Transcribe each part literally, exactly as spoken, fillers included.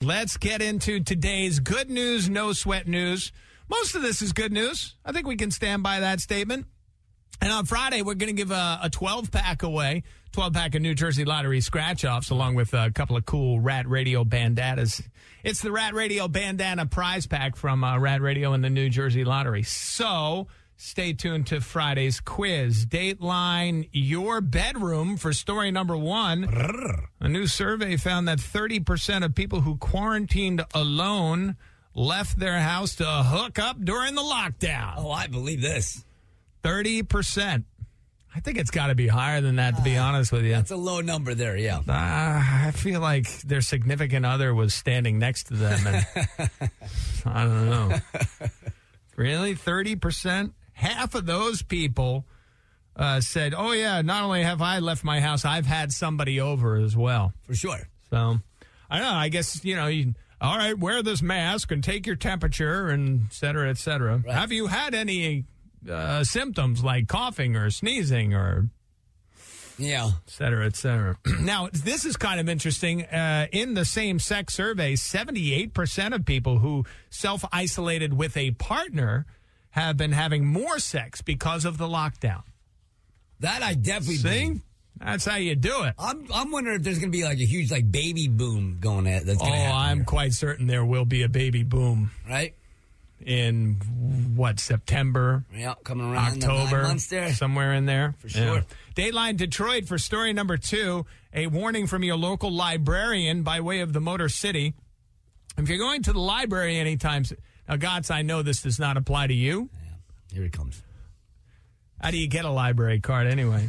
Let's get into today's good news, no sweat news. Most of this is good news. I think we can stand by that statement. And on Friday, we're going to give a, a twelve-pack away, twelve-pack of New Jersey Lottery scratch-offs, along with a couple of cool Rat Radio bandanas. It's the Rat Radio bandana prize pack from uh, Rat Radio and the New Jersey Lottery. So stay tuned to Friday's quiz. Dateline your bedroom for story number one. A new survey found that thirty percent of people who quarantined alone left their house to hook up during the lockdown. Oh, I believe this. thirty percent. I think it's got to be higher than that, to be uh, honest with you. That's a low number there, yeah. Uh, I feel like their significant other was standing next to them. And I don't know. Really? thirty percent? Half of those people uh, said, oh, yeah, not only have I left my house, I've had somebody over as well. For sure. So, I don't know. I guess, you know, you, all right, wear this mask and take your temperature and et cetera, et cetera. Right. Have you had any uh, symptoms like coughing or sneezing or yeah, et cetera, et cetera? Now, this is kind of interesting. Uh, in the same sex survey, seventy-eight percent of people who self-isolated with a partner have been having more sex because of the lockdown. That I definitely See? believe. That's how you do it. I'm I'm wondering if there's going to be like a huge like baby boom going at that's Oh, going to happen I'm here. quite certain there will be a baby boom. Right? In, what, September? Yeah, coming around October, the nine months there. Somewhere in there. For sure. Yeah. Dateline Detroit for story number two, a warning from your local librarian by way of the Motor City. If you're going to the library anytime... Now, Gotts, I know this does not apply to you. Yeah, here it comes. How do you get a library card anyway?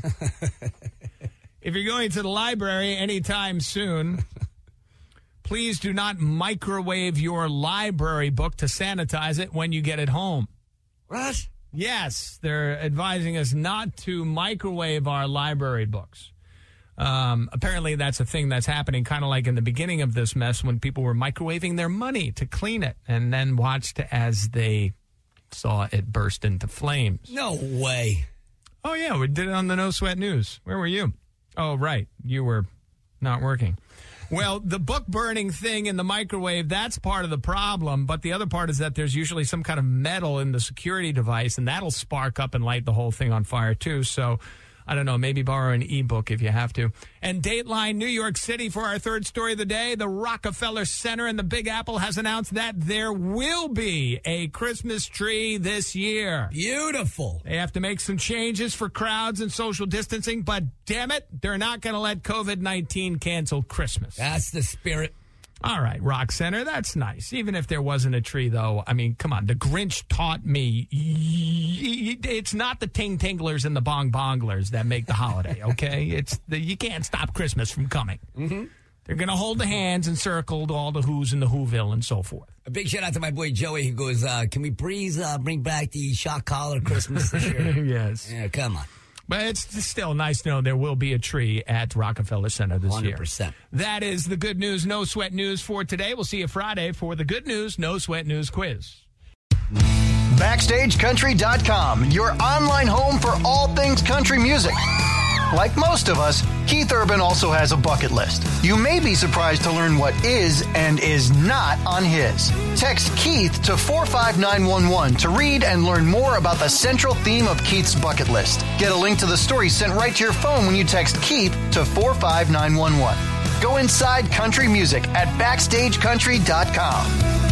If you're going to the library anytime soon, please do not microwave your library book to sanitize it when you get it home. What? Yes, they're advising us not to microwave our library books. Um, apparently, that's a thing that's happening kind of like in the beginning of this mess when people were microwaving their money to clean it and then watched as they saw it burst into flames. No way. Oh, yeah, we did it on the No Sweat News. Where were you? Oh, right. You were not working. Well, the book burning thing in the microwave, that's part of the problem. But the other part is that there's usually some kind of metal in the security device, and that'll spark up and light the whole thing on fire, too. So, I don't know, maybe borrow an ebook if you have to. And Dateline New York City for our third story of the day. The Rockefeller Center in the Big Apple has announced that there will be a Christmas tree this year. Beautiful. They have to make some changes for crowds and social distancing, but damn it, they're not going to let covid nineteen cancel Christmas. That's the spirit. All right, Rock Center, that's nice. Even if there wasn't a tree, though, I mean, come on. The Grinch taught me it's not the Ting Tinglers and the Bong Bonglers that make the holiday, okay? It's the, you can't stop Christmas from coming. Mm-hmm. They're going to hold the hands and circle all the Who's in the Whoville and so forth. A big shout out to my boy Joey who goes, uh, can we please uh, bring back the shock collar Christmas this year? Yes. Yeah, come on. But it's still nice to know there will be a tree at Rockefeller Center this one hundred percent. year. That is the Good News, No Sweat News for today. We'll see you Friday for the Good News, No Sweat News quiz. Backstage Country dot com, your online home for all things country music. Like most of us, Keith Urban also has a bucket list. You may be surprised to learn what is and is not on his. Text Keith to four five nine one one to read and learn more about the central theme of Keith's bucket list. Get a link to the story sent right to your phone when you text Keith to four five nine one one. Go inside country music at Backstage Country dot com.